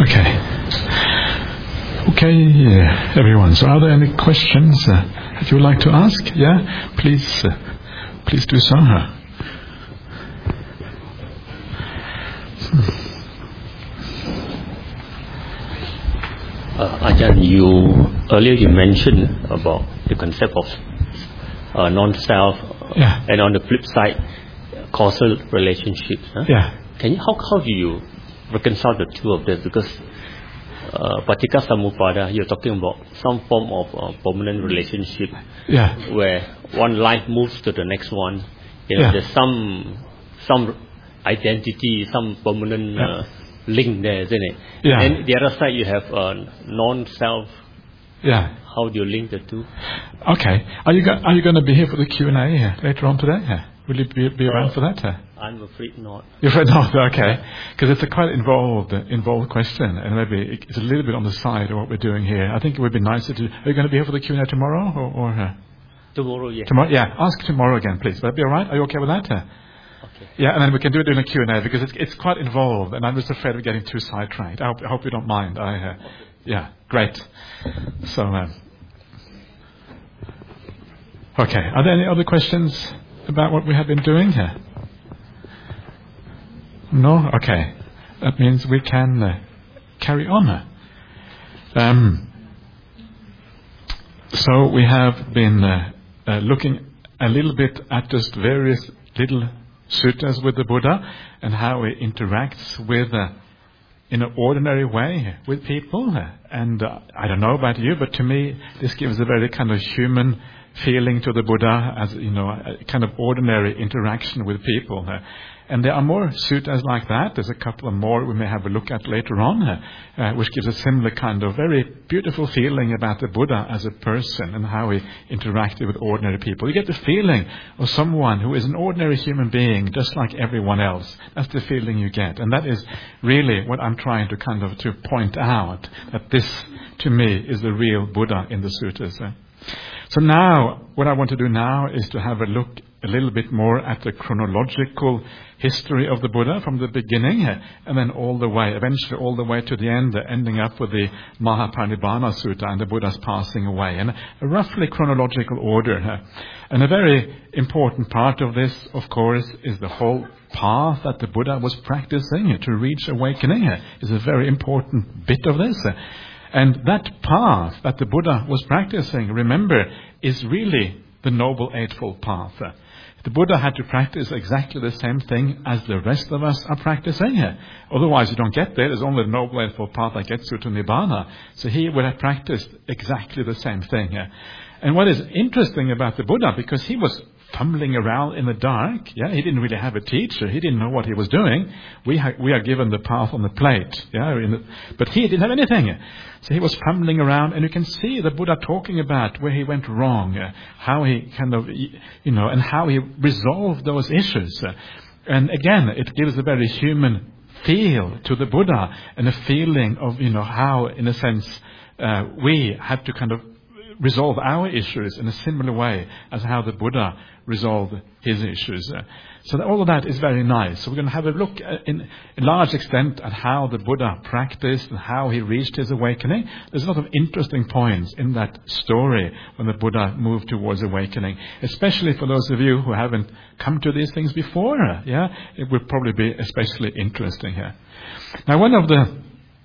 Okay, everyone. So, are there any questions that you would like to ask? Yeah, please do so. Ajahn, earlier you mentioned about the concept of non-self, and on the flip side, causal relationships. How do you reconcile the two of them? Because Paticca Samuppada, you're talking about some form of permanent relationship, where one life moves to the next one. There's some identity, some permanent link there, isn't it? And the other side, you have non-self. How do you link the two? Okay. Are you going to be here for the Q&A later on today? Will you be around for that? I'm afraid not. You're afraid not? Okay. Because it's a quite involved question, and maybe it's a little bit on the side of what we're doing here. I think it would be nicer to... Are you going to be here for the Q&A tomorrow? Or Tomorrow, yeah. Tomorrow, yeah. Ask tomorrow again, please. Will that be all right? Are you okay with that? Okay. Yeah, and then we can do it in a Q&A, because it's quite involved, and I'm just afraid of getting too sidetracked. I hope you don't mind. Yeah, great. So, okay. Are there any other questions about what we have been doing here? No? Okay. That means we can carry on. So we have been looking a little bit at just various little suttas with the Buddha and how he interacts with, in an ordinary way with people. And I don't know about you, but to me this gives a very kind of human feeling to the Buddha, as a kind of ordinary interaction with people. And there are more suttas like that. There's a couple of more we may have a look at later on, which gives a similar kind of very beautiful feeling about the Buddha as a person and how he interacted with ordinary people. You get the feeling of someone who is an ordinary human being, just like everyone else. That's the feeling you get. And that is really what I'm trying to to point out, that this, to me, is the real Buddha in the suttas. So now, what I want to do now is to have a look a little bit more at the chronological history of the Buddha from the beginning, and then eventually all the way to the end, ending up with the Mahaparinibbana Sutta and the Buddha's passing away, in a roughly chronological order. And a very important part of this, of course, is the whole path that the Buddha was practicing to reach awakening. Is a very important bit of this. And that path that the Buddha was practicing, remember, is really the Noble Eightfold Path. The Buddha had to practice exactly the same thing as the rest of us are practicing. Otherwise you don't get there. There's only the Noble Eightfold Path that gets you to Nibbana. So he would have practiced exactly the same thing. And what is interesting about the Buddha, because he was fumbling around in the dark, he didn't really have a teacher. He didn't know what he was doing. We are given the path on the plate, but he didn't have anything. So he was fumbling around, and you can see the Buddha talking about where he went wrong, how he and how he resolved those issues. And again, it gives a very human feel to the Buddha, and a feeling of how, in a sense, we had to resolve our issues in a similar way as how the Buddha resolved his issues. So all of that is very nice. So we're going to have a look in large extent at how the Buddha practiced and how he reached his awakening. There's a lot of interesting points in that story when the Buddha moved towards awakening, especially for those of you who haven't come to these things before. It will probably be especially interesting here. Now, one of the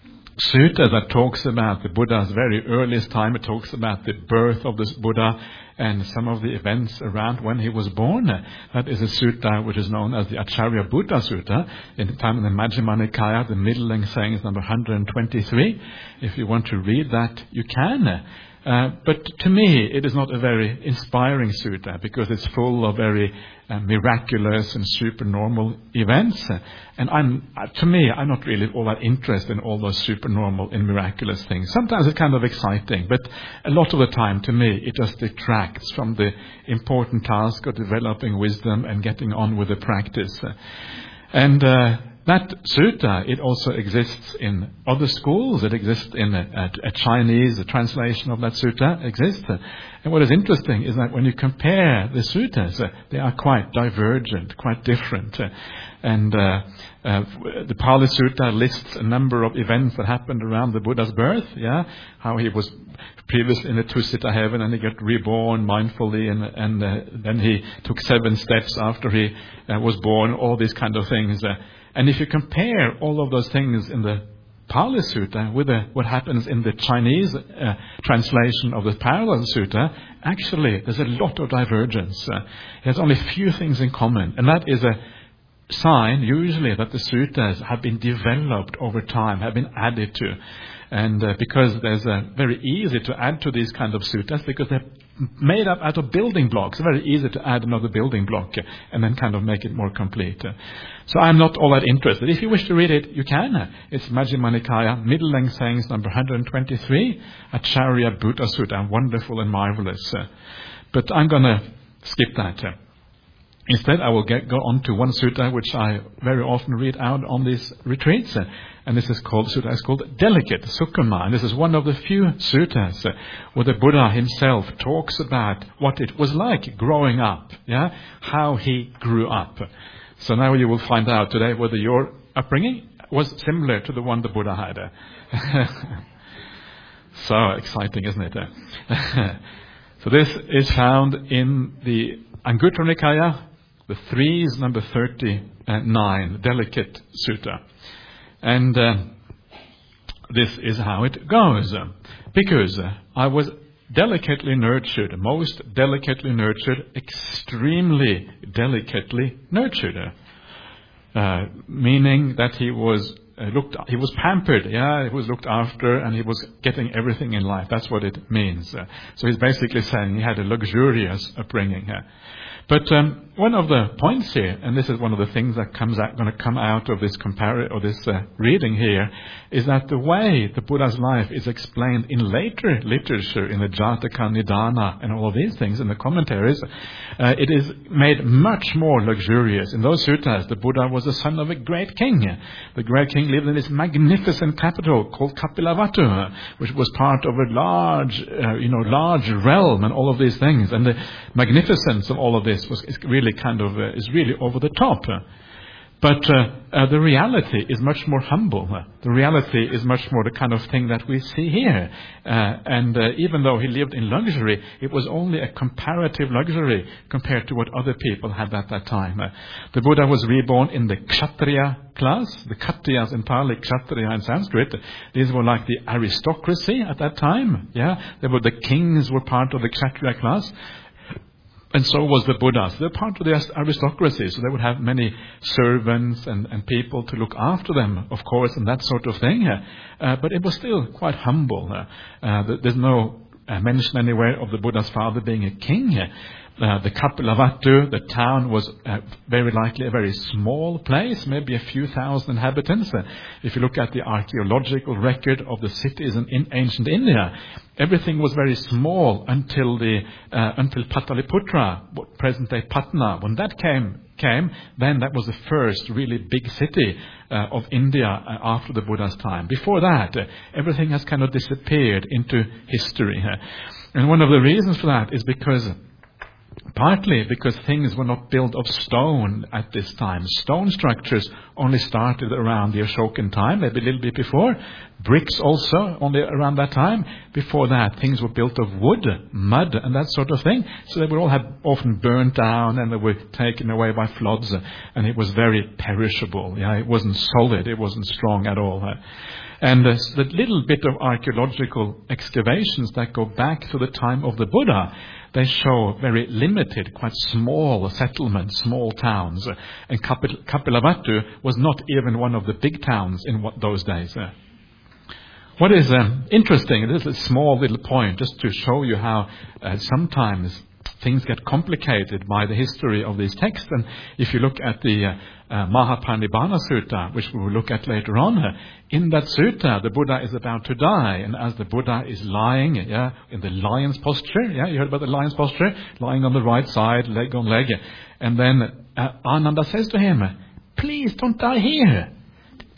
sutta that talks about the Buddha's very earliest time, it talks about the birth of this Buddha and some of the events around when he was born. That is a sutta which is known as the Acharya Buddha Sutta, in the Majjhima Nikaya, the middle length saying is number 123. If you want to read that, you can. But to me, it is not a very inspiring sutta, because it's full of very miraculous and supernormal events. And I'm not really all that interested in all those supernormal and miraculous things. Sometimes it's kind of exciting, but a lot of the time, to me, it just detracts from the important task of developing wisdom and getting on with the practice. And that sutta, it also exists in other schools. It exists in a Chinese translation of that sutta exists. And what is interesting is that when you compare the suttas, they are quite divergent, quite different. And the Pali Sutta lists a number of events that happened around the Buddha's birth, how he was previously in a two-sitta heaven and he got reborn mindfully, and then he took 7 steps after he was born, all these kind of things. And if you compare all of those things in the Pali Sutta with what happens in the Chinese translation of the parallel sutta, actually there's a lot of divergence. There's only a few things in common, and that is a sign usually that the suttas have been developed over time, have been added to. And because there's very easy to add to these kind of suttas because they're made up out of building blocks. It's very easy to add another building block and then kind of make it more complete. So I'm not all that interested. If you wish to read it, you can. It's Majjhima Nikaya, Middle Length Sayings number 123, Acharya Buddha Sutta, wonderful and marvelous. But I'm going to skip that. Instead, I will go on to one sutta which I very often read out on these retreats, and this is called Delicate, Sukkama. And this is one of the few suttas where the Buddha himself talks about what it was like growing up, how he grew up. So now you will find out today whether your upbringing was similar to the one the Buddha had. So exciting, isn't it? So this is found in the Anguttara Nikaya, the Threes, number 39, Delicate Sutta. And this is how it goes. Because I was delicately nurtured, most delicately nurtured, extremely delicately nurtured. Meaning that he was pampered, he was looked after, and he was getting everything in life. That's what it means. So he's basically saying he had a luxurious upbringing. But one of the points here, and this is one of the things that going to come out of this reading here, is that the way the Buddha's life is explained in later literature, in the Jataka, Nidana, and all of these things in the commentaries, it is made much more luxurious. In those suttas, the Buddha was the son of a great king. The great king lived in this magnificent capital called Kapilavatthu, which was part of a large realm, and all of these things. And the magnificence of all of this is really is really over the top. But the reality is much more humble. The reality is much more the kind of thing that we see here. And even though he lived in luxury, it was only a comparative luxury compared to what other people had at that time. The Buddha was reborn in the Kshatriya class. The Khatriyas in Pali, Kshatriya in Sanskrit. These were like the aristocracy at that time. They were the kings were part of the Kshatriya class. And so was the Buddha. So they're part of the aristocracy, so they would have many servants and people to look after them, of course, and that sort of thing. But it was still quite humble. There's no mention anywhere of the Buddha's father being a king. The Kapilavatthu, the town, was very likely a very small place, maybe a few thousand inhabitants. If you look at the archaeological record of the cities in ancient India, everything was very small until Pataliputra, present-day Patna. When that came, then that was the first really big city of India after the Buddha's time. Before that, everything has kind of disappeared into history. And one of the reasons for that is partly because things were not built of stone at this time. Stone structures only started around the Ashokan time, maybe a little bit before. Bricks also only around that time. Before that, things were built of wood, mud, and that sort of thing. So they were all often burnt down, and they were taken away by floods, and it was very perishable. It wasn't solid, it wasn't strong at all. And the little bit of archaeological excavations that go back to the time of the Buddha, they show very limited, quite small settlements, small towns. And Kapilavatthu was not even one of the big towns in those days. What is interesting, this is a small little point, just to show you how sometimes things get complicated by the history of these texts. And if you look at the Mahaparinibbana Sutta, which we will look at later on, in that sutta, the Buddha is about to die. And as the Buddha is lying in the lion's posture, you heard about the lion's posture, lying on the right side, leg on leg. And then Ananda says to him, "Please don't die here.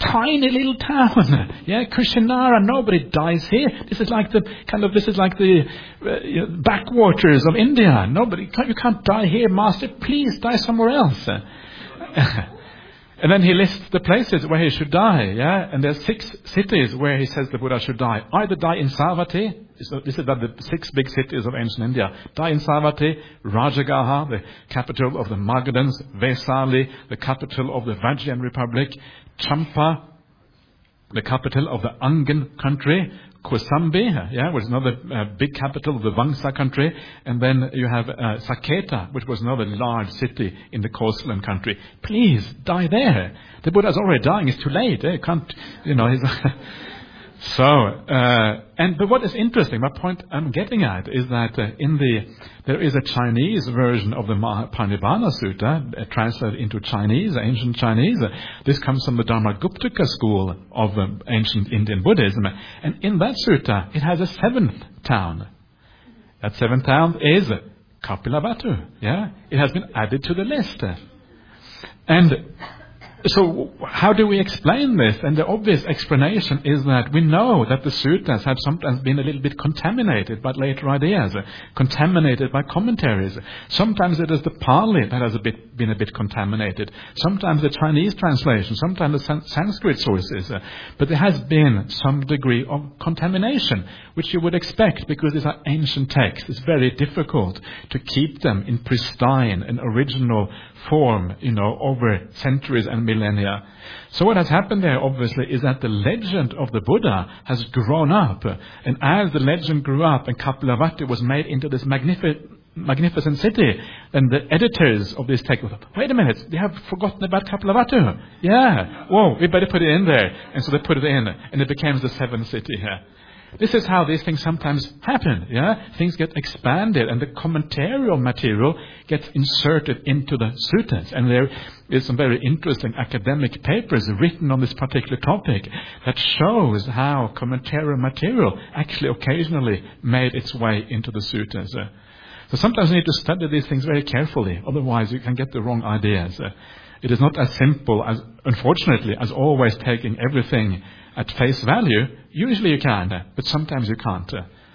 tiny little town. Yeah, Kushinara, nobody dies here. This is like the backwaters of India. You can't die here, master. Please die somewhere else. And then he lists the places where he should die, yeah? And there's 6 cities where he says the Buddha should die. Either die in Savatthi, this is about the 6 big cities of ancient India. Die in Savatthi, Rajagaha, the capital of the Magadhans, Vesali, the capital of the Vajrayan Republic, Champa, the capital of the Angan country, Kosambi, was another big capital of the Vangsa country, and then you have Saketa, which was another large city in the coastland country. Please, die there. The Buddha's already dying. It's too late. He can't, he's... But what is interesting, my point I'm getting at, is that there is a Chinese version of the Mahaparinibbana Sutta, translated into Chinese, ancient Chinese. This comes from the Dharmaguptaka school of ancient Indian Buddhism. And in that sutta, it has a 7th town. That 7th town is Kapilavatthu. Yeah? It has been added to the list. And so how do we explain this? And the obvious explanation is that we know that the suttas have sometimes been a little bit contaminated by later ideas, contaminated by commentaries. Sometimes it is the Pali that has been a bit contaminated. Sometimes the Chinese translation, sometimes the Sanskrit sources. But there has been some degree of contamination, which you would expect because these are ancient texts. It's very difficult to keep them in pristine and original form, over centuries and millennia. So what has happened there, obviously, is that the legend of the Buddha has grown up. And as the legend grew up and Kapilavatthu was made into this magnificent city, then the editors of this text thought, wait a minute, they have forgotten about Kapilavatthu. Yeah, whoa, we better put it in there. And so they put it in, and it became the 7th city here. This is how these things sometimes happen, yeah? Things get expanded and the commentarial material gets inserted into the suttas. And there is some very interesting academic papers written on this particular topic that shows how commentarial material actually occasionally made its way into the suttas. So sometimes you need to study these things very carefully, otherwise you can get the wrong ideas. It is not as simple as, unfortunately, as always taking everything at face value. Usually you can, but sometimes you can't.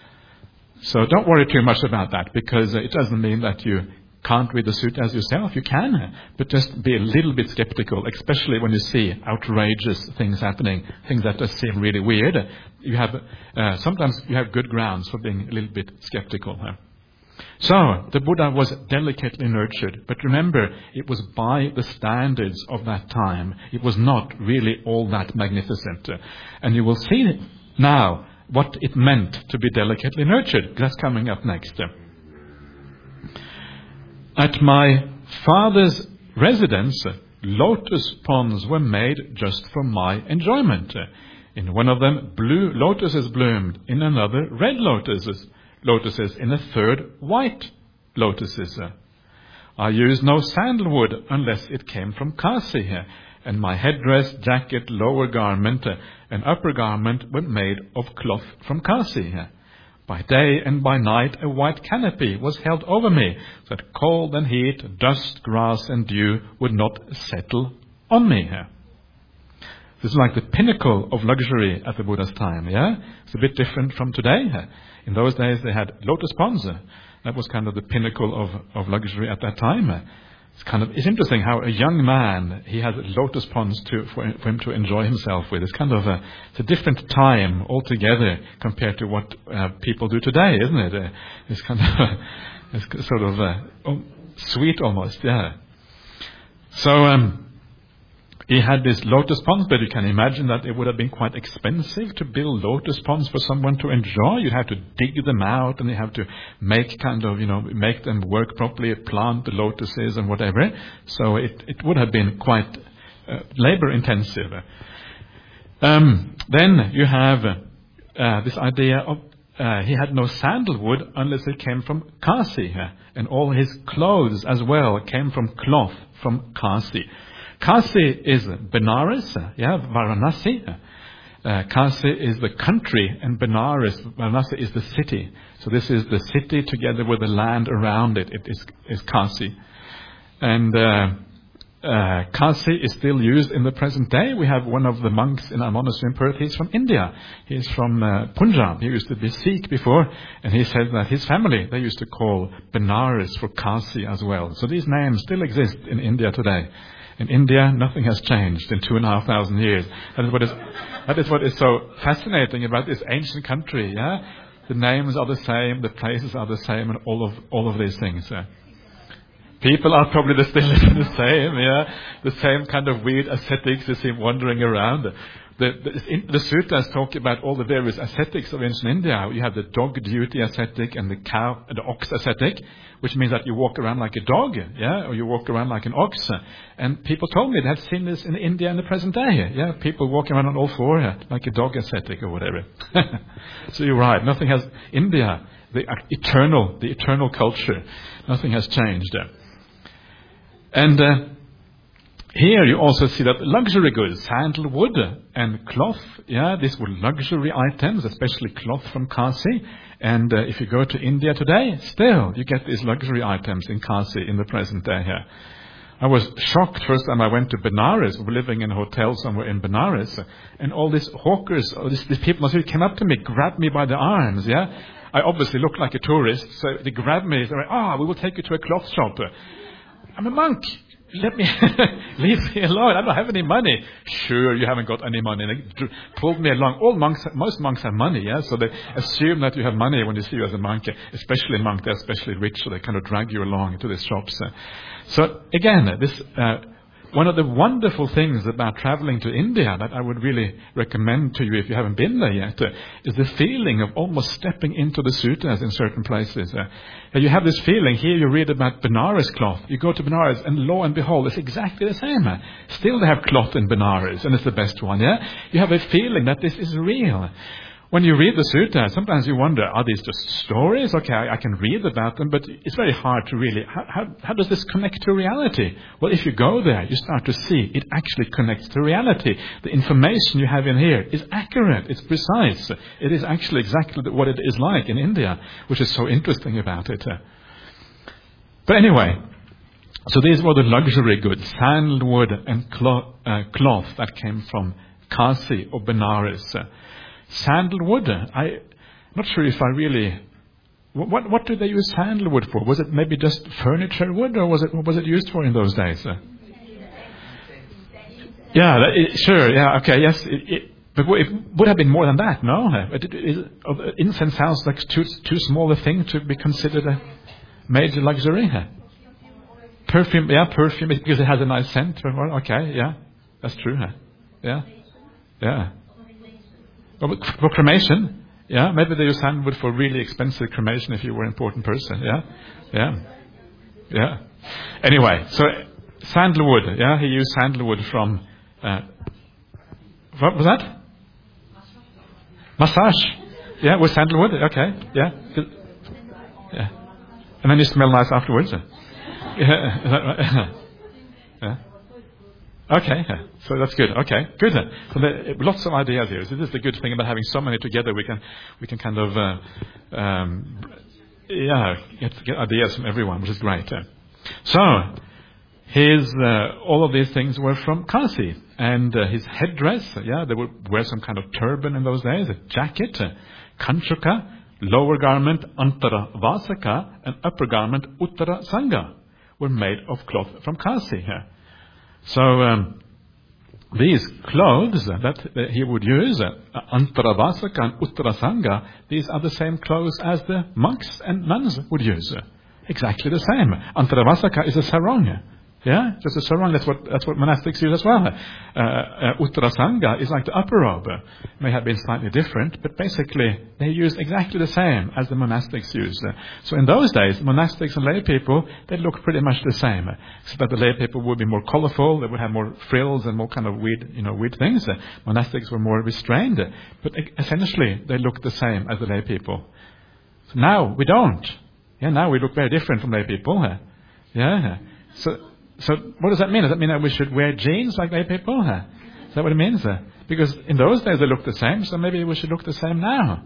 So don't worry too much about that, because it doesn't mean that you can't read the suttas yourself. You can, but just be a little bit skeptical, especially when you see outrageous things happening, things that just seem really weird. Sometimes you have good grounds for being a little bit skeptical. So, the Buddha was delicately nurtured, but remember, it was by the standards of that time. It was not really all that magnificent. And you will see now what it meant to be delicately nurtured. That's coming up next. At my father's residence, lotus ponds were made just for my enjoyment. In one of them, blue lotuses bloomed. In another, red lotuses. In a third, white lotuses. I used no sandalwood unless it came from Kasi, and my headdress, jacket, lower garment, and upper garment were made of cloth from Kasi. By day and by night a white canopy was held over me, so that cold and heat, dust, grass, and dew would not settle on me. This is like the pinnacle of luxury at the Buddha's time, yeah? It's a bit different from today. In those days they had lotus ponds. That was kind of the pinnacle of luxury at that time. It's interesting how a young man, he has lotus ponds for him to enjoy himself with. It's it's a different time altogether compared to what people do today, isn't it? It's it's sort of sweet almost, yeah. So he had these lotus ponds, but you can imagine that it would have been quite expensive to build lotus ponds for someone to enjoy. You have to dig them out, and you have to make make them work properly, plant the lotuses and whatever. So it would have been quite labor intensive. Then you have this idea of he had no sandalwood unless it came from Kasi, and all his clothes as well came from cloth from Kasi. Kasi is Benares, Varanasi. Kasi is the country, and Varanasi is the city. So this is the city together with the land around it. It is Kasi. And Kasi is still used in the present day. We have one of the monks in our monastery in Perth. He's from India. He's from Punjab. He used to be Sikh before, and he said that his family, they used to call Benares for Kasi as well. So these names still exist in India today. In India, nothing has changed in 2,500 years. That is what is so fascinating about this ancient country. Yeah, the names are the same, the places are the same, and all of these things. People are probably still the same. Yeah, the same kind of weird ascetics you see wandering around. The sutras talk about all the various ascetics of ancient India. You have the dog duty ascetic and the ox ascetic, which means that you walk around like a dog, yeah, or you walk around like an ox. And people told me they have seen this in India in the present day. Yeah, people walking around on all four like a dog ascetic or whatever. So you're right. Nothing has India, the eternal culture. Nothing has changed. And here you also see that luxury goods, sandalwood and cloth, yeah, these were luxury items, especially cloth from Kasi. And if you go to India today, still you get these luxury items in Kasi in the present day here. I was shocked first time I went to Benares. We were living in a hotel somewhere in Benares, and all these hawkers, these people came up to me, grabbed me by the arms, yeah. I obviously looked like a tourist, so they grabbed me. They were, we will take you to a cloth shop. I'm a monk. Let me leave me alone. I don't have any money. Sure, you haven't got any money. They pulled me along. Most monks have money, yeah. So they assume that you have money when they see you as a monk. Especially a monk, they're especially rich, so they kind of drag you along to these shops. So again, this one of the wonderful things about traveling to India that I would really recommend to you if you haven't been there yet is the feeling of almost stepping into the sutras in certain places. You have this feeling, here you read about Benares cloth. You go to Benares and lo and behold, it's exactly the same. Still they have cloth in Benares and it's the best one. Yeah, you have a feeling that this is real. When you read the sutta, sometimes you wonder, are these just stories? Okay, I can read about them, but it's very hard to really, how does this connect to reality? Well, if you go there, you start to see it actually connects to reality. The information you have in here is accurate, it's precise. It is actually exactly what it is like in India, which is so interesting about it. But anyway, so these were the luxury goods, sandalwood and cloth that came from Kasi or Benares. Sandalwood, I'm not sure if I really... What did they use sandalwood for? Was it maybe just furniture wood, or what was it used for in those days? Sure, yeah, okay, yes. But it would have been more than that, no? Incense sounds like too small a thing to be considered a major luxury. Perfume, because it has a nice scent. Okay, yeah, that's true. Yeah. For cremation, yeah, maybe they use sandalwood for really expensive cremation if you were an important person, yeah. Anyway, so sandalwood, yeah, he used sandalwood from, what was that? Massage, yeah, with sandalwood, okay, yeah. And then you smell nice afterwards. Yeah, is that right? Yeah. Okay, so that's good. Okay, good. So there are lots of ideas here. So this is the good thing about having so many together. We can kind of get ideas from everyone, which is great. So all of these things were from Kasi, and his headdress. Yeah, they would wear some kind of turban in those days, a jacket, kanchuka, lower garment Antara Vasaka, and upper garment Uttara Sangha were made of cloth from Kasi. So these clothes that he would use, Antaravasaka and Uttarasanga, these are the same clothes as the monks and nuns would use. Exactly the same. Antaravasaka is a sarong. Yeah, just a sarong. That's what monastics use as well. Uttarasanga is like the upper robe. May have been slightly different, but basically they use exactly the same as the monastics use. So in those days, monastics and lay people, they look pretty much the same. Except that the lay people would be more colorful. They would have more frills and more kind of weird things. Monastics were more restrained, but essentially they look the same as the lay people. So now we don't. Yeah, now we look very different from lay people. Yeah. So what does that mean? Does that mean that we should wear jeans like lay people? Is that what it means? Because in those days they looked the same, so maybe we should look the same now.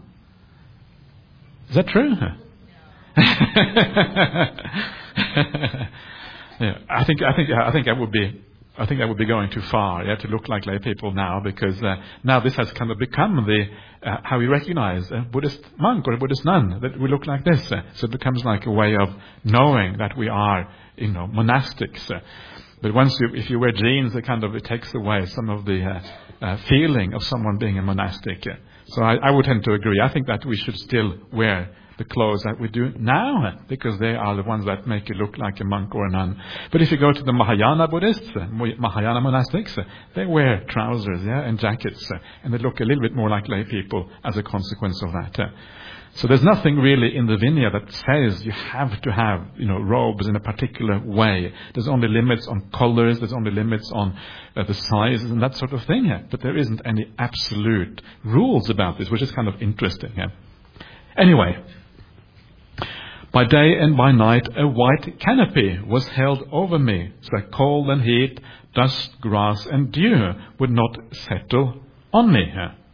Is that true? Yeah, I think that would be going too far, to look like lay people now, because now this has kind of become the how we recognize a Buddhist monk or a Buddhist nun, that we look like this. So it becomes like a way of knowing that we are, monastics. But if you wear jeans, it takes away some of the feeling of someone being a monastic. So I would tend to agree. I think that we should still wear the clothes that we do now, because they are the ones that make you look like a monk or a nun. But if you go to the Mahayana Buddhists, Mahayana monastics, they wear trousers, and jackets, and they look a little bit more like lay people as a consequence of that. So there's nothing really in the Vinaya that says you have to have, robes in a particular way. There's only limits on colors, there's only limits on the sizes and that sort of thing. But there isn't any absolute rules about this, which is kind of interesting. Anyway, by day and by night a white canopy was held over me, so that cold and heat, dust, grass and dew would not settle on me.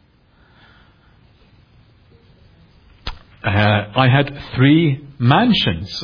I had 3 mansions.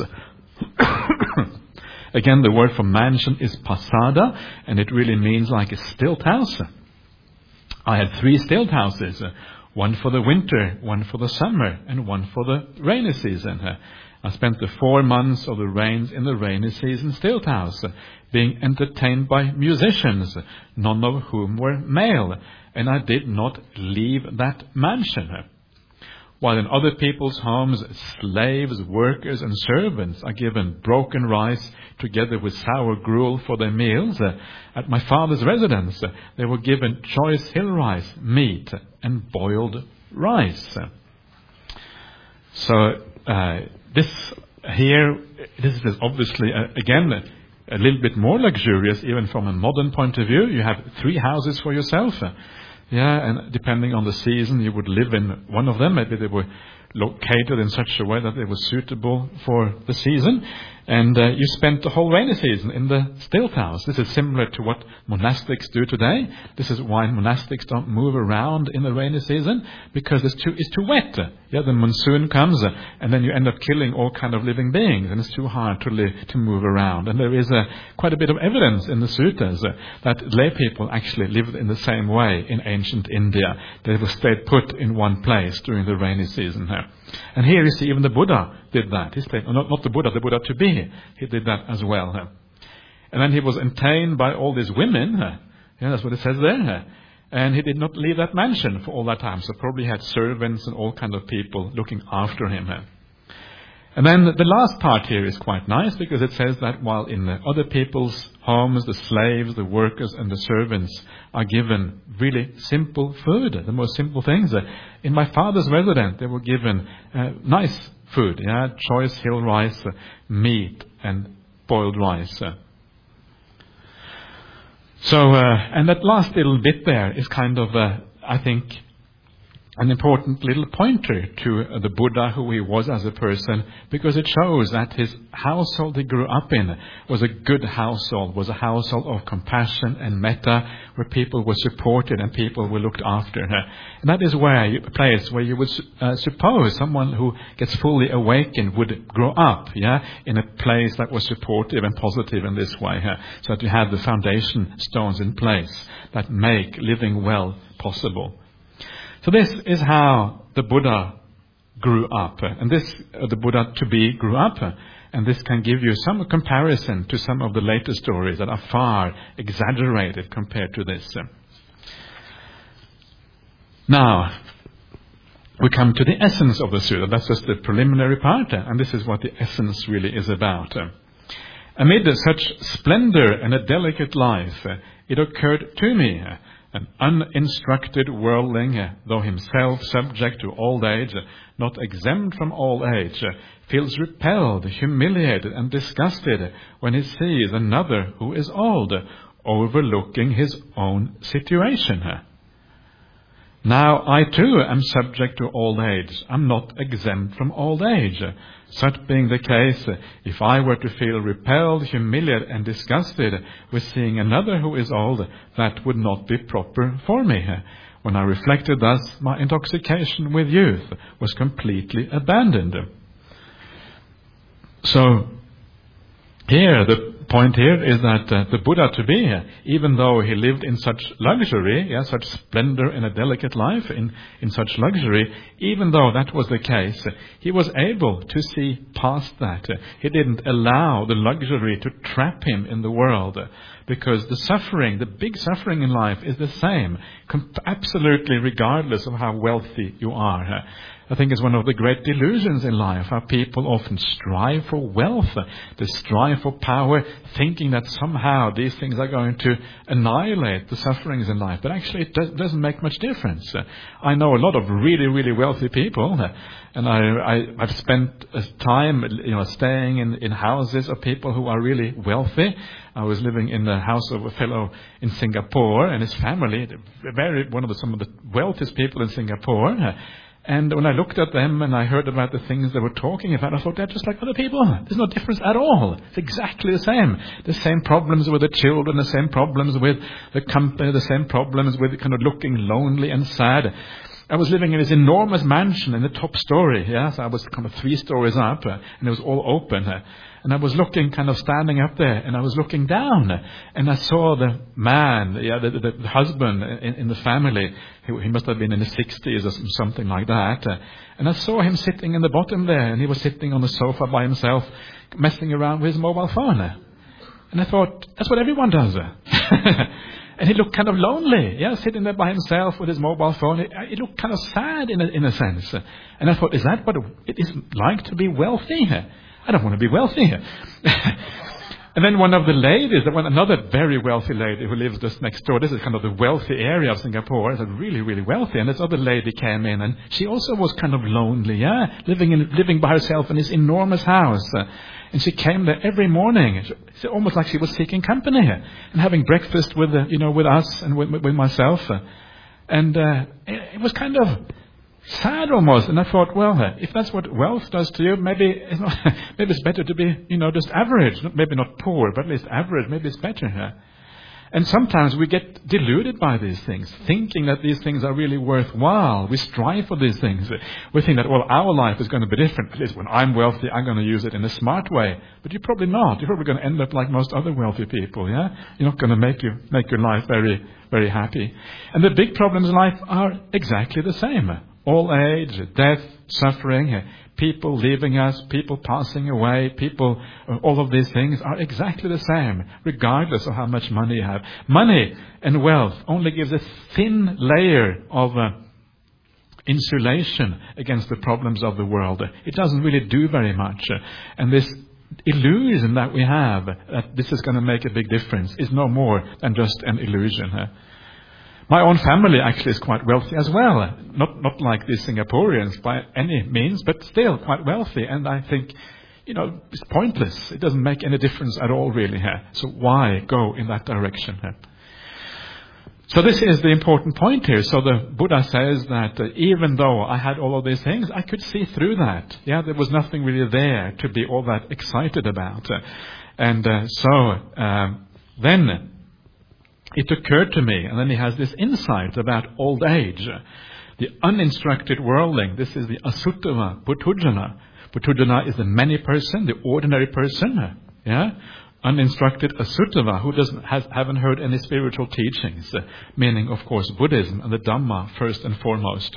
Again, the word for mansion is pasada, and it really means like a stilt house. I had 3 stilt houses, one for the winter, one for the summer, and one for the rainy season. I spent the 4 months of the rains in the rainy season stilt house, being entertained by musicians, none of whom were male, and I did not leave that mansion. While in other people's homes, slaves, workers, and servants are given broken rice together with sour gruel for their meals, at my father's residence, they were given choice hill rice, meat, and boiled rice. So, this is obviously, again, a little bit more luxurious, even from a modern point of view. You have 3 houses for yourself. And depending on the season, you would live in one of them. Maybe they were located in such a way that they were suitable for the season. And you spent the whole rainy season in the stilt house. This is similar to what monastics do today. This is why monastics don't move around in the rainy season, because it's too wet. The monsoon comes, and then you end up killing all kind of living beings, and it's too hard to move around. And there is quite a bit of evidence in the suttas that lay people actually lived in the same way in ancient India. They were stayed put in one place during the rainy season. And here you see even the Buddha did that. He stayed, not the Buddha to be. He did that as well. And then he was entertained by all these women. That's what it says there. And he did not leave that mansion for all that time. So probably he had servants and all kind of people looking after him. And then the last part here is quite nice, because it says that while in the other people's homes, the slaves, the workers and the servants are given really simple food, the most simple things. In my father's residence, they were given nice food, choice hill rice, meat and boiled rice. So, and that last little bit there is kind of, I think, an important little pointer to the Buddha, who he was as a person, because it shows that his household he grew up in was a good household, was a household of compassion and metta, where people were supported and people were looked after. And that is a place where you would suppose someone who gets fully awakened would grow up, in a place that was supportive and positive in this way, so that you have the foundation stones in place that make living well possible. So this is how the Buddha grew up, and the Buddha to be grew up, and this can give you some comparison to some of the later stories that are far exaggerated compared to this. Now, we come to the essence of the sutta. That's just the preliminary part, and this is what the essence really is about. Amid such splendor and a delicate life, it occurred to me, an uninstructed worldling, though himself subject to old age, not exempt from old age, feels repelled, humiliated, and disgusted when he sees another who is old, overlooking his own situation. Now I too am subject to old age. I'm not exempt from old age. Such being the case, if I were to feel repelled, humiliated, and disgusted with seeing another who is old, that would not be proper for me. When I reflected thus, my intoxication with youth was completely abandoned. So, here point here is that the Buddha today, even though he lived in such luxury, such splendor and a delicate life in such luxury, even though that was the case, he was able to see past that. He didn't allow the luxury to trap him in the world, because the suffering, the big suffering in life is the same, absolutely regardless of how wealthy you are. I think it's one of the great delusions in life, how people often strive for wealth, they strive for power, thinking that somehow these things are going to annihilate the sufferings in life. But actually it doesn't make much difference. I know a lot of really, really wealthy people, and I've spent time staying in houses of people who are really wealthy. I was living in the house of a fellow in Singapore and his family, some of the wealthiest people in Singapore. And when I looked at them and I heard about the things they were talking about, I thought, they're just like other people. There's no difference at all. It's exactly the same. The same problems with the children, the same problems with the company, the same problems with kind of looking lonely and sad. I was living in this enormous mansion in the top story. So I was kind of 3 stories up, and it was all open. And I was looking, kind of standing up there, and I was looking down, and I saw the man, the husband in the family. He must have been in his 60s or something like that. And I saw him sitting in the bottom there, and he was sitting on the sofa by himself, messing around with his mobile phone. And I thought, that's what everyone does. And he looked kind of lonely, sitting there by himself with his mobile phone. He looked kind of sad in a sense. And I thought, is that what it is like to be wealthy? I don't want to be wealthy. And then one of the ladies, another very wealthy lady who lives just next door, this is kind of the wealthy area of Singapore, it's really, really wealthy, and this other lady came in, and she also was kind of lonely, living by herself in this enormous house. And she came there every morning, almost like she was seeking company, and having breakfast with us and with myself. And it was kind of sad almost. And I thought, well, if that's what wealth does to you, maybe it's better to be, just average. Maybe not poor, but at least average. Maybe it's better. And sometimes we get deluded by these things, thinking that these things are really worthwhile. We strive for these things. We think that, our life is going to be different. At least when I'm wealthy, I'm going to use it in a smart way. But you're probably not. You're probably going to end up like most other wealthy people, You're not going to make your life very, very happy. And the big problems in life are exactly the same. Old age, death, suffering, people leaving us, people passing away, all of these things are exactly the same, regardless of how much money you have. Money and wealth only gives a thin layer of insulation against the problems of the world. It doesn't really do very much. And this illusion that we have, that this is going to make a big difference, is no more than just an illusion. My own family actually is quite wealthy as well. Not like these Singaporeans by any means, but still quite wealthy. And I think, it's pointless. It doesn't make any difference at all, really. So why go in that direction? So this is the important point here. So the Buddha says that even though I had all of these things, I could see through that. There was nothing really there to be all that excited about. Then it occurred to me, and then he has this insight about old age. The uninstructed worldling, this is the Asuttava Puthujjana. Puthujjana is the many person, the ordinary person. Uninstructed Asuttava, who haven't heard any spiritual teachings, meaning, of course, Buddhism and the Dhamma first and foremost.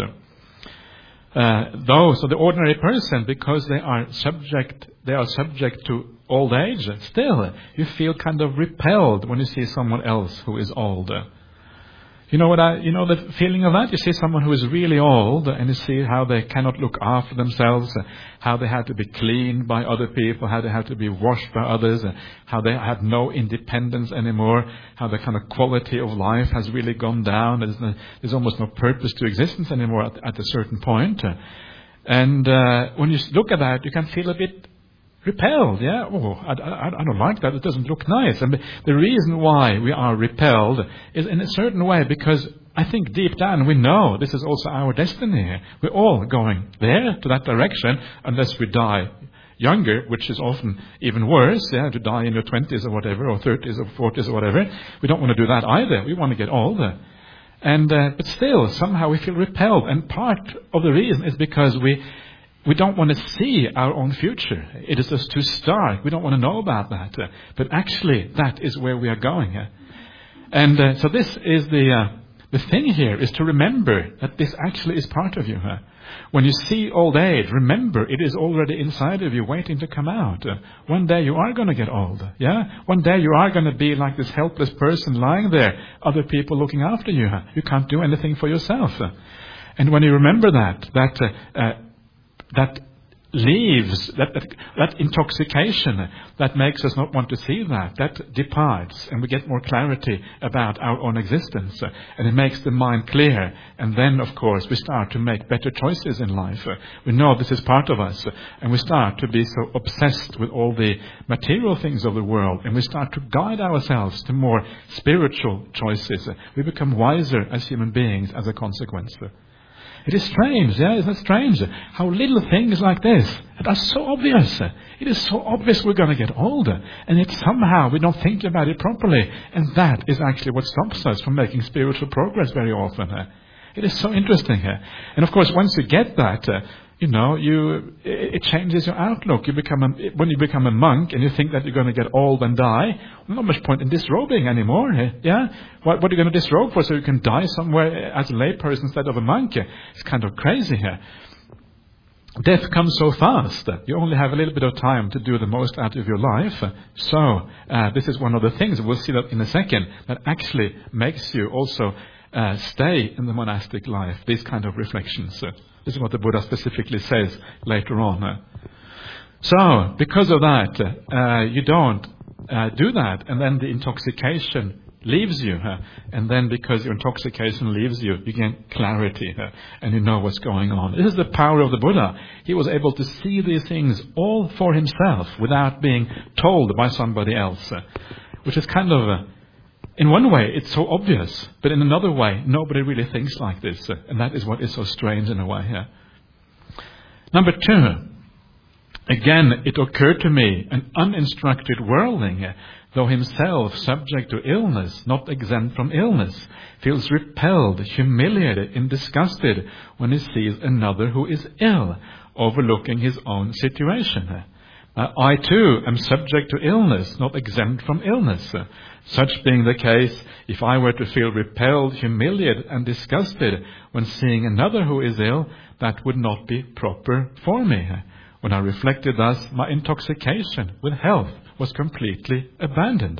So the ordinary person, because they are subject to old age, still you feel kind of repelled when you see someone else who is old. You know the feeling of that? You see someone who is really old, and you see how they cannot look after themselves, how they have to be cleaned by other people, how they have to be washed by others, how they have no independence anymore, how the kind of quality of life has really gone down. There's almost no purpose to existence anymore at a certain point. And when you look at that, you can feel a bit repelled, I don't like that. It doesn't look nice. And the reason why we are repelled is in a certain way because I think deep down we know this is also our destiny. We're all going there, to that direction, unless we die younger, which is often even worse, to die in your 20s or whatever, or 30s or 40s or whatever. We don't want to do that either. We want to get older. And but still, somehow we feel repelled. And part of the reason is because we we don't want to see our own future. It is just too stark. We don't want to know about that. But actually, that is where we are going. And so this is the thing here, is to remember that this actually is part of you. When you see old age, remember it is already inside of you waiting to come out. One day you are going to get old. Yeah? One day you are going to be like this helpless person lying there, other people looking after you. You can't do anything for yourself. And when you remember that leaves, that intoxication that makes us not want to see that departs, and we get more clarity about our own existence, and it makes the mind clear. And then, of course, we start to make better choices in life. We know this is part of us, and we start to be so obsessed with all the material things of the world, and we start to guide ourselves to more spiritual choices. We become wiser as human beings as a consequence. It is strange, yeah? Isn't it strange? How little things like this that are so obvious. It is so obvious we're going to get older, and yet somehow we don't think about it properly. And that is actually what stops us from making spiritual progress very often. It is so interesting. And of course, once you get that, it changes your outlook. When you become a monk and you think that you're going to get old and die, not much point in disrobing anymore. Yeah? What are you going to disrobe for? So you can die somewhere as a layperson instead of a monk? It's kind of crazy here. Death comes so fast that you only have a little bit of time to do the most out of your life. So this is one of the things, we'll see that in a second, that actually makes you also stay in the monastic life, these kind of reflections. This is what the Buddha specifically says later on. So, because of that, you don't do that, and then the intoxication leaves you. And then because your intoxication leaves you, you gain clarity, and you know what's going on. This is the power of the Buddha. He was able to see these things all for himself without being told by somebody else, which is kind of... in one way, it's so obvious, but in another way, nobody really thinks like this. And that is what is so strange in a way. Number 2, again, it occurred to me, an uninstructed worldling, though himself subject to illness, not exempt from illness, feels repelled, humiliated, and disgusted when he sees another who is ill, overlooking his own situation. I too am subject to illness, not exempt from illness. Such being the case, if I were to feel repelled, humiliated, and disgusted when seeing another who is ill, that would not be proper for me. When I reflected thus, my intoxication with health was completely abandoned.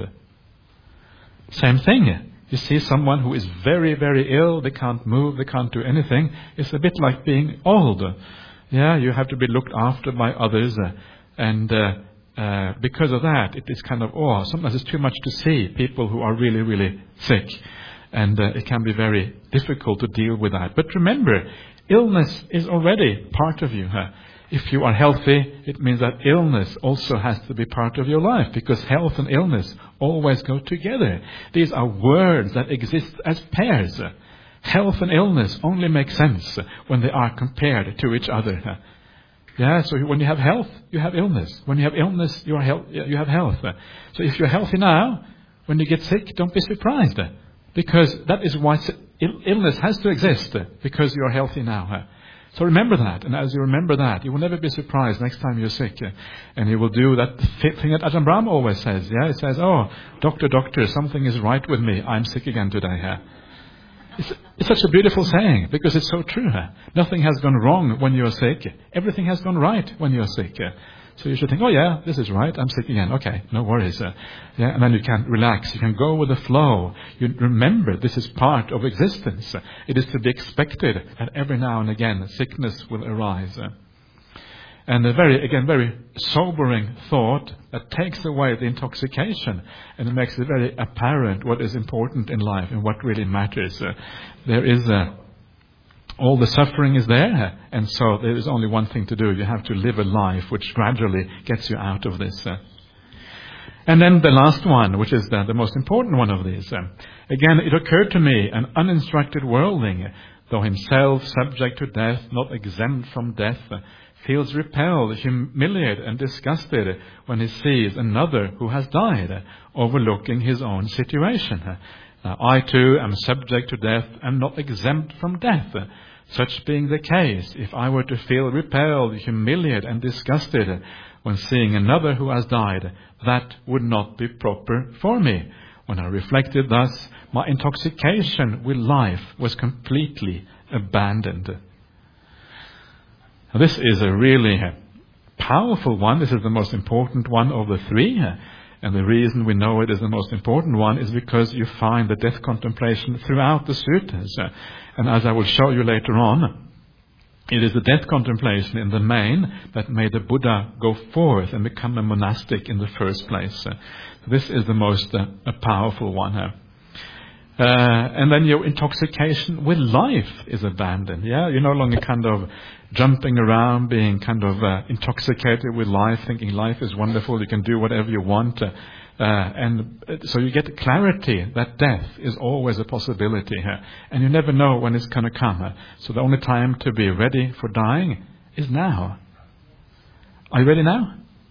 Same thing. You see someone who is very, very ill, they can't move, they can't do anything. It's a bit like being old. Yeah, you have to be looked after by others. And because of that, it is kind of, sometimes it's too much to see people who are really, really sick. And it can be very difficult to deal with that. But remember, illness is already part of you. If you are healthy, it means that illness also has to be part of your life, because health and illness always go together. These are words that exist as pairs. Health and illness only make sense when they are compared to each other. Yeah, so when you have health, you have illness. When you have illness, you have health. So if you're healthy now, when you get sick, don't be surprised. Because that is why illness has to exist, because you're healthy now. So remember that. And as you remember that, you will never be surprised next time you're sick. And you will do that thing that Ajahn Brahm always says. Yeah, it says, doctor, something is right with me. I'm sick again today. It's such a beautiful saying, because it's so true. Nothing has gone wrong when you're sick. Everything has gone right when you're sick. So you should think, this is right. I'm sick again. Okay, no worries. And then you can relax. You can go with the flow. You remember this is part of existence. It is to be expected that every now and again sickness will arise. And a very sobering thought that takes away the intoxication, and it makes it very apparent what is important in life and what really matters. There is all the suffering is there, and so there is only one thing to do. You have to live a life which gradually gets you out of this. And then the last one, which is the most important one of these. Again, it occurred to me, an uninstructed worldling, though himself subject to death, not exempt from death, feels repelled, humiliated, and disgusted when he sees another who has died, overlooking his own situation. I too am subject to death and not exempt from death. Such being the case, if I were to feel repelled, humiliated and disgusted when seeing another who has died, that would not be proper for me. When I reflected thus, my intoxication with life was completely abandoned. Now, this is a really powerful one. This is the most important one of the three. And the reason we know it is the most important one is because you find the death contemplation throughout the suttas. And as I will show you later on, it is the death contemplation in the main that made the Buddha go forth and become a monastic in the first place. This is the most powerful one. And then your intoxication with life is abandoned. Yeah, you're no longer kind of jumping around, being kind of intoxicated with life, thinking life is wonderful, you can do whatever you want. And so you get clarity that death is always a possibility here. And you never know when it's going to come. So the only time to be ready for dying is now. Are you ready now?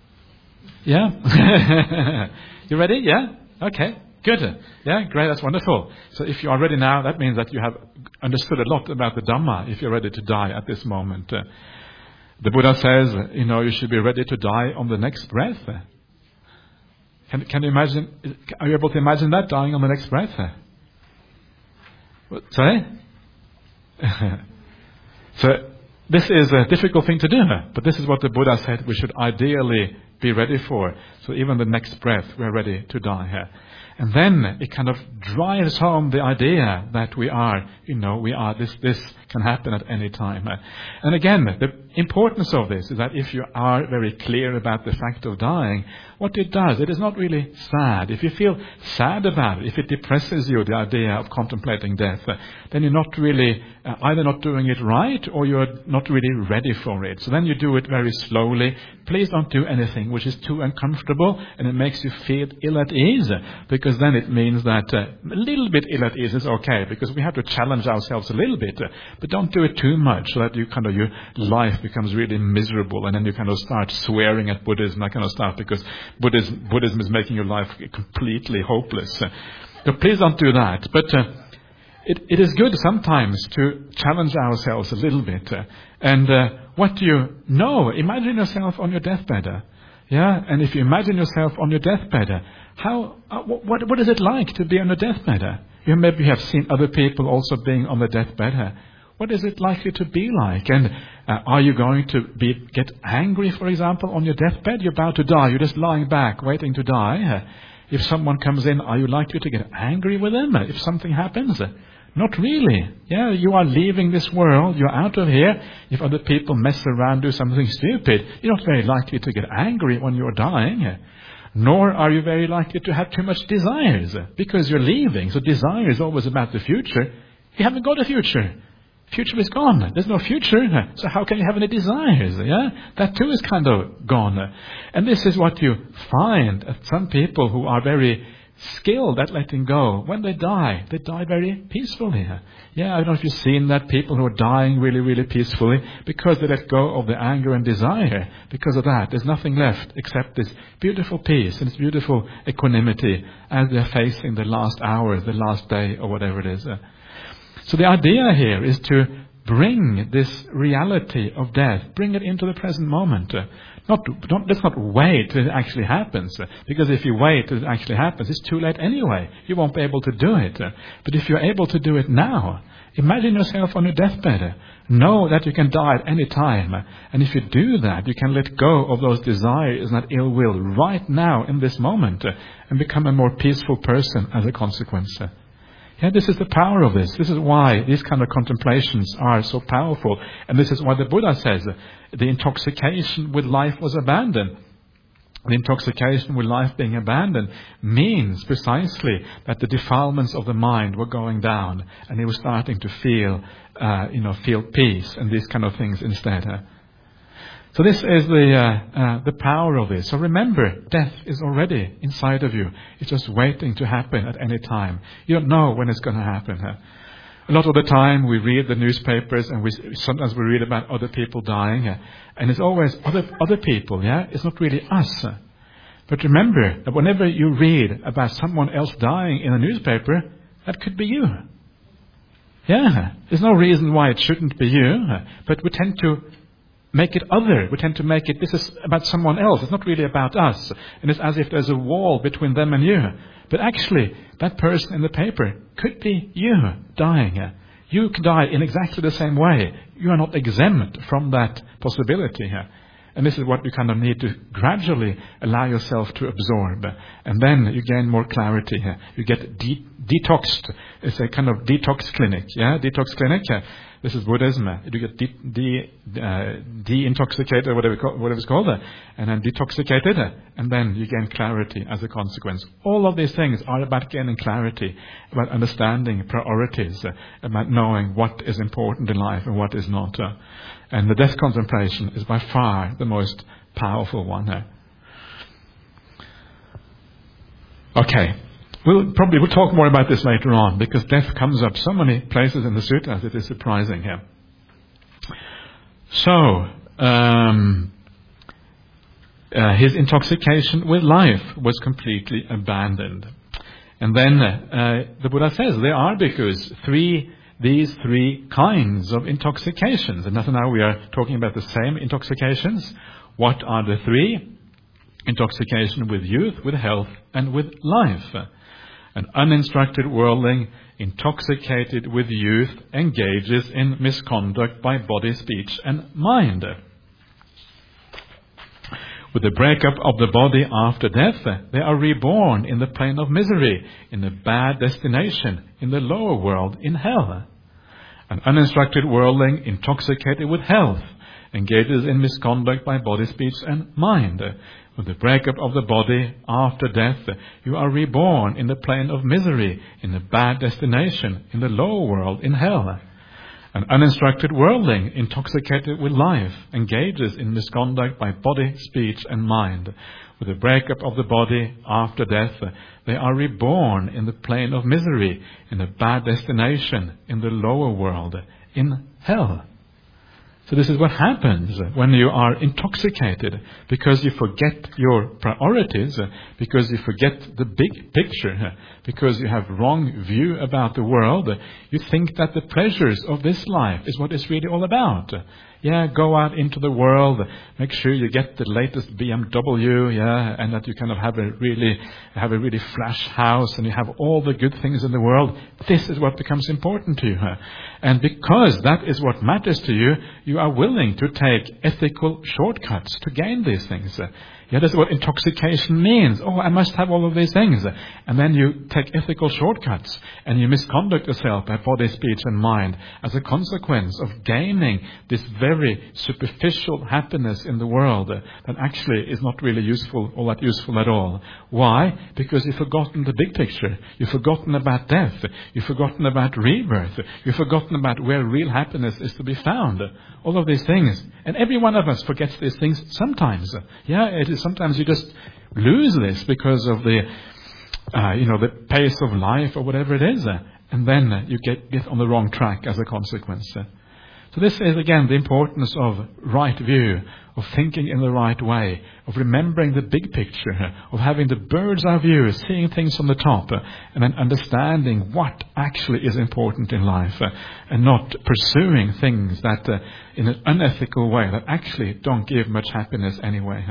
Yeah? You ready? Yeah? Okay. Good. Yeah, great, that's wonderful. So if you are ready now, that means that you have understood a lot about the Dhamma if you're ready to die at this moment. The Buddha says, you should be ready to die on the next breath. Can you imagine, are you able to imagine that, dying on the next breath? Sorry? So this is a difficult thing to do, but this is what the Buddha said we should ideally be ready for. So even the next breath, we're ready to die here. And then it kind of drives home the idea that we are, this can happen at any time. And again, the importance of this is that if you are very clear about the fact of dying, what it does, it is not really sad. If you feel sad about it, if it depresses you, the idea of contemplating death, then you're not really either not doing it right or you're not really ready for it. So then you do it very slowly. Please don't do anything which is too uncomfortable and it makes you feel ill at ease, because then it means that a little bit ill at ease is okay, because we have to challenge ourselves a little bit, but don't do it too much so that your life becomes really miserable and then you kind of start swearing at Buddhism, that kind of stuff, because Buddhism is making your life completely hopeless. So please don't do that. But it is good sometimes to challenge ourselves a little bit. And what do you know? Imagine yourself on your deathbed. Yeah, and if you imagine yourself on your deathbed, what is it like to be on a deathbed? You maybe have seen other people also being on the deathbed. What is it likely to be like? And are you going to get angry, for example, on your deathbed? You're about to die. You're just lying back, waiting to die. If someone comes in, are you likely to get angry with them if something happens? Not really. Yeah, you are leaving this world. You're out of here. If other people mess around, do something stupid, you're not very likely to get angry when you're dying. Nor are you very likely to have too much desires, because you're leaving. So desire is always about the future. You haven't got a future. Future is gone. There's no future. So how can you have any desires? Yeah, that too is kind of gone. And this is what you find at some people who are very skilled at letting go. When they die very peacefully. Yeah, I don't know if you've seen that, people who are dying really, really peacefully because they let go of the anger and desire. Because of that, there's nothing left except this beautiful peace and this beautiful equanimity as they're facing the last hours, the last day, or whatever it is. So the idea here is to bring this reality of death, bring it into the present moment. Let's not wait till it actually happens, because if you wait till it actually happens, it's too late anyway. You won't be able to do it. But if you're able to do it now, imagine yourself on your deathbed. Know that you can die at any time. And if you do that, you can let go of those desires and that ill will right now in this moment and become a more peaceful person as a consequence. Yeah, this is the power of this. This is why these kind of contemplations are so powerful. And this is why the Buddha says the intoxication with life was abandoned. The intoxication with life being abandoned means precisely that the defilements of the mind were going down and he was starting to feel peace and these kind of things instead. So this is the power of this. So remember, death is already inside of you. It's just waiting to happen at any time. You don't know when it's going to happen. A lot of the time we read the newspapers and sometimes we read about other people dying. And it's always other people, yeah? It's not really us. But remember that whenever you read about someone else dying in a newspaper, That could be you. Yeah, there's no reason why it shouldn't be you, but we tend to make it other. We tend to make it, this is about someone else. It's not really about us. And it's as if there's a wall between them and you. But actually, that person in the paper could be you dying. You could die in exactly the same way. You are not exempt from that possibility here. And this is what you kind of need to gradually allow yourself to absorb. And then you gain more clarity here. You get detoxed. It's a kind of detox clinic. Yeah, detox clinic. This is Buddhism. You get de-intoxicated, whatever it's called, and then detoxicated, and then you gain clarity as a consequence. All of these things are about gaining clarity, about understanding priorities, about knowing what is important in life and what is not. And the death contemplation is by far the most powerful one. Okay. We'll talk more about this later on, because death comes up so many places in the sutras. It is surprising here. So, his intoxication with life was completely abandoned. And then the Buddha says there are bhikkhus, these three kinds of intoxications. And now we are talking about the same intoxications. What are the three? Intoxication with youth, with health, and with life. An uninstructed worldling, intoxicated with youth, engages in misconduct by body, speech, and mind. With the breakup of the body after death, they are reborn in the plane of misery, in a bad destination, in the lower world, in hell. An uninstructed worldling, intoxicated with health, engages in misconduct by body, speech, and mind. With the breakup of the body after death, you are reborn in the plane of misery, in a bad destination, in the lower world, in hell. An uninstructed worldling, intoxicated with life, engages in misconduct by body, speech, and mind. With the breakup of the body after death, they are reborn in the plane of misery, in a bad destination, in the lower world, in hell. So this is what happens when you are intoxicated, because you forget your priorities, because you forget the big picture, because you have wrong view about the world. You think that the pleasures of this life is what it's really all about. Yeah, go out into the world, make sure you get the latest BMW, yeah, and that you kind of have a really flash house, and you have all the good things in the world. This is what becomes important to you. And because that is what matters to you, you are willing to take ethical shortcuts to gain these things. Yeah, that's what intoxication means. Oh, I must have all of these things. And then you take ethical shortcuts and you misconduct yourself by body, speech, and mind as a consequence of gaining this very superficial happiness in the world that actually is not really all that useful at all. Why? Because you've forgotten the big picture. You've forgotten about death. You've forgotten about rebirth. You've forgotten about where real happiness is to be found. All of these things. And every one of us forgets these things sometimes. Yeah, it is sometimes you just lose this because of the pace of life or whatever it is. And then you get on the wrong track as a consequence. So this is again the importance of right view, of thinking in the right way, of remembering the big picture, of having the bird's eye view, seeing things from the top, and then understanding what actually is important in life, and not pursuing things that in an unethical way that actually don't give much happiness anyway.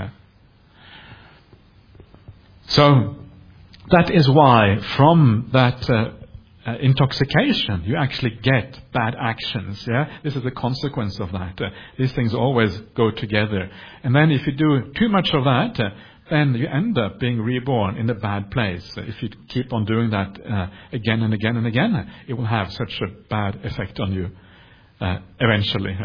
So that is why from that intoxication you actually get bad actions. Yeah, this is a consequence of that. These things always go together. And then if you do too much of that, then you end up being reborn in a bad place. If you keep on doing that again and again and again, it will have such a bad effect on you eventually.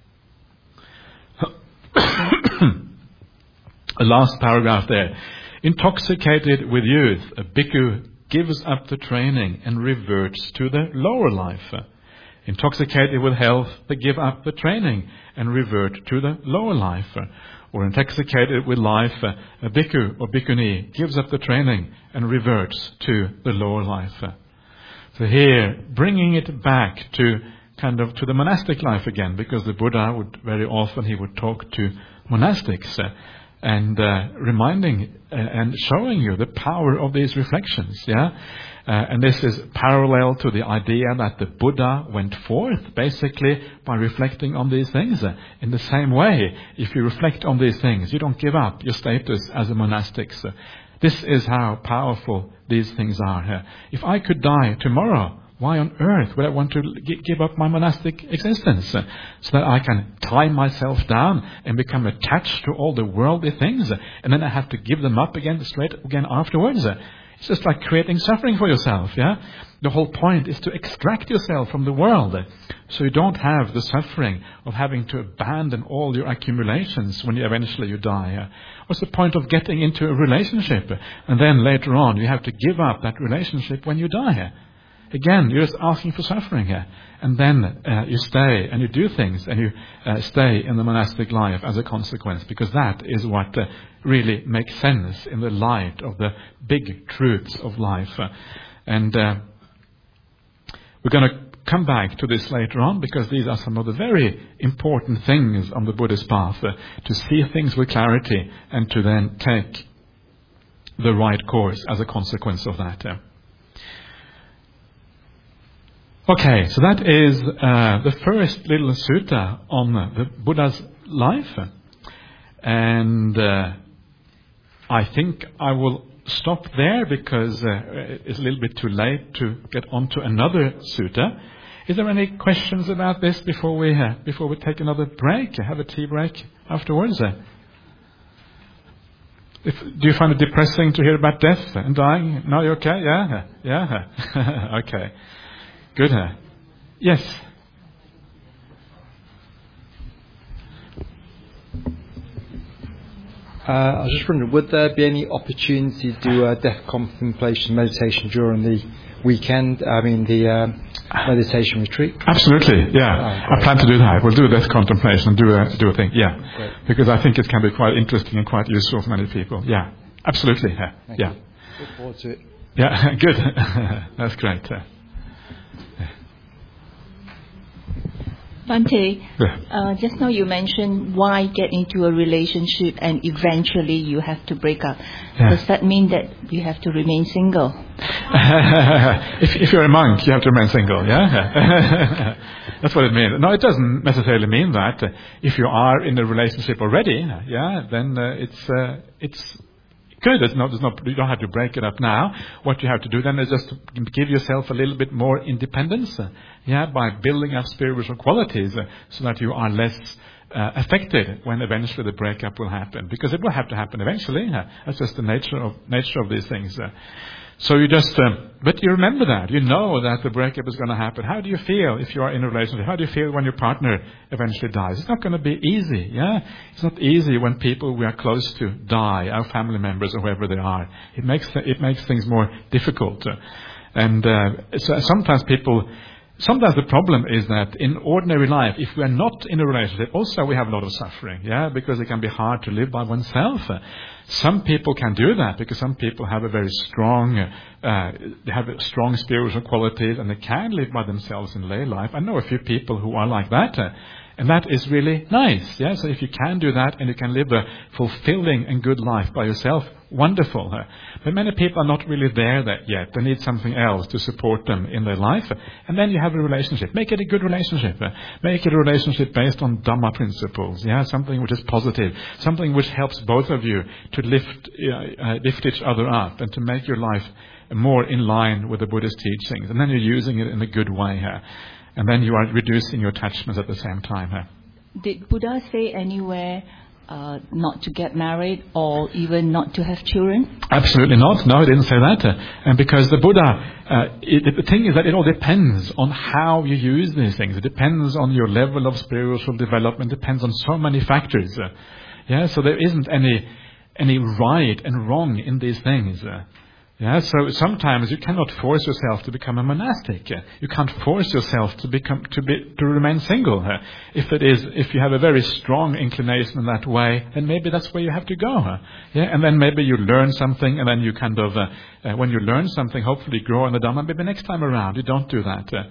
The last paragraph there. Intoxicated with youth, a bhikkhu gives up the training and reverts to the lower life. Intoxicated with health, they give up the training and revert to the lower life. Or intoxicated with life, a bhikkhu or bhikkhuni gives up the training and reverts to the lower life. So here, bringing it back to to the monastic life again, because the Buddha would very often, he would talk to monastics. and reminding and showing you the power of these reflections. And this is parallel to the idea that the Buddha went forth basically by reflecting on these things. In the same way, if you reflect on these things, you don't give up your status as a monastic. This is how powerful these things are. If I could die tomorrow, why on earth would I want to give up my monastic existence? So that I can tie myself down and become attached to all the worldly things, and then I have to give them up again afterwards. It's just like creating suffering for yourself. The whole point is to extract yourself from the world, so you don't have the suffering of having to abandon all your accumulations when you eventually die. What's the point of getting into a relationship and then later on you have to give up that relationship when you die? Again, you're just asking for suffering here. And then you stay and you do things and you stay in the monastic life as a consequence, because that is what really makes sense in the light of the big truths of life. And we're going to come back to this later on, because these are some of the very important things on the Buddhist path, to see things with clarity and to then take the right course as a consequence of that. Okay, so that is the first little sutta on the Buddha's life. And I think I will stop there, because it's a little bit too late to get on to another sutta. Is there any questions about this before we take another break? Have a tea break afterwards? Do you find it depressing to hear about death and dying? No, you're okay? Yeah? Okay. Good. Yes. I was just wondering, would there be any opportunity to do death contemplation meditation during the weekend? The meditation retreat? Absolutely, yeah. I plan to do that. We'll do death contemplation and do a thing, yeah. Great. Because I think it can be quite interesting and quite useful for many people. Yeah, absolutely. Thank you. Look forward to it. Yeah, good. That's great. Bhante, just now you mentioned why get into a relationship and eventually you have to break up. Yeah. Does that mean that you have to remain single? If you're a monk, you have to remain single, yeah? That's what it means. No, it doesn't necessarily mean that. If you are in a relationship already, then it's good. You don't have to break it up now. What you have to do then is just give yourself a little bit more independence, by building up spiritual qualities, so that you are less affected when eventually the breakup will happen. Because it will have to happen eventually. That's just the nature of these things. So you just, but you remember that. You know that the breakup is going to happen. How do you feel if you are in a relationship? How do you feel when your partner eventually dies? It's not going to be easy, It's not easy when people we are close to die, our family members or whoever they are. It makes things more difficult. And so sometimes the problem is that in ordinary life, if we are not in a relationship, also we have a lot of suffering, because it can be hard to live by oneself. Some people can do that because some people have a very strong, strong spiritual qualities, and they can live by themselves in lay life. I know a few people who are like that. And that is really nice, So if you can do that and you can live a fulfilling and good life by yourself, wonderful. But many people are not really there yet. They need something else to support them in their life. And then you have a relationship. Make it a good relationship. Make it a relationship based on Dhamma principles, something which is positive, something which helps both of you to lift each other up and to make your life more in line with the Buddhist teachings. And then you're using it in a good way. And then you are reducing your attachments at the same time. Did Buddha say anywhere not to get married or even not to have children? Absolutely not. No, he didn't say that. And because the Buddha, the thing is that it all depends on how you use these things. It depends on your level of spiritual development. It depends on so many factors. So there isn't any right and wrong in these things. So sometimes you cannot force yourself to become a monastic. You can't force yourself to remain single. If you have a very strong inclination in that way, then maybe that's where you have to go. And then maybe you learn something, and then you kind of, when you learn something, hopefully grow in the Dhamma. Maybe next time around you don't do that.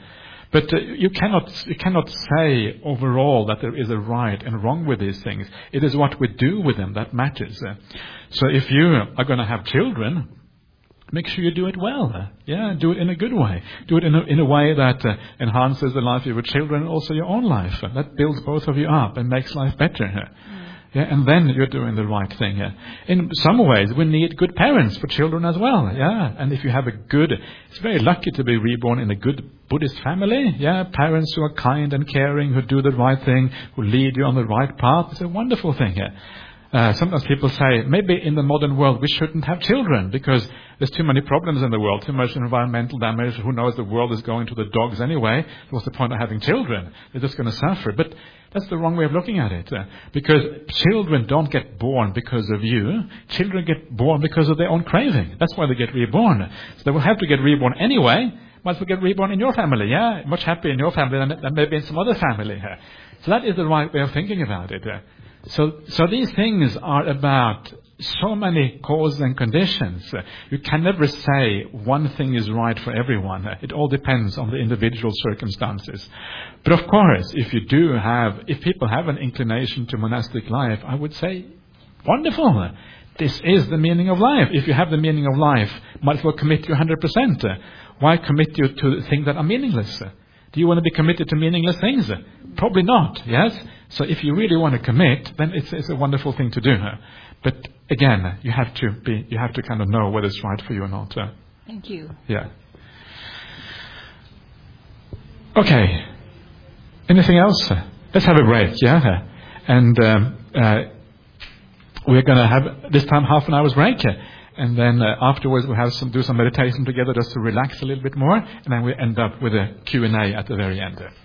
But you cannot say overall that there is a right and wrong with these things. It is what we do with them that matters. So if you are going to have children, make sure you do it well. Do it in a good way. Do it in a way that enhances the life of your children and also your own life. That builds both of you up and makes life better. And then you're doing the right thing. In some ways, we need good parents for children as well. And if you have it's very lucky to be reborn in a good Buddhist family. Parents who are kind and caring, who do the right thing, who lead you on the right path. It's a wonderful thing. Sometimes people say, maybe in the modern world we shouldn't have children because there's too many problems in the world, too much environmental damage. Who knows, the world is going to the dogs anyway. What's the point of having children? They're just going to suffer. But that's the wrong way of looking at it. Because children don't get born because of you. Children get born because of their own craving. That's why they get reborn. So they will have to get reborn anyway. Might as well get reborn in your family. Much happier in your family than maybe in some other family. So that is the right way of thinking about it. So these things are about so many causes and conditions. You can never say one thing is right for everyone. It all depends on the individual circumstances. But of course, if people have an inclination to monastic life, I would say, wonderful. This is the meaning of life. If you have the meaning of life, might as well commit you 100%. Why commit you to things that are meaningless? Do you want to be committed to meaningless things? Probably not, yes? So if you really want to commit, then it's a wonderful thing to do. But again, you have to kind of know whether it's right for you or not. Thank you. Yeah. Okay. Anything else? Let's have a break, yeah? And we're going to have this time half an hour's break. And then afterwards we'll do some meditation together just to relax a little bit more. And then we end up with a Q&A at the very end.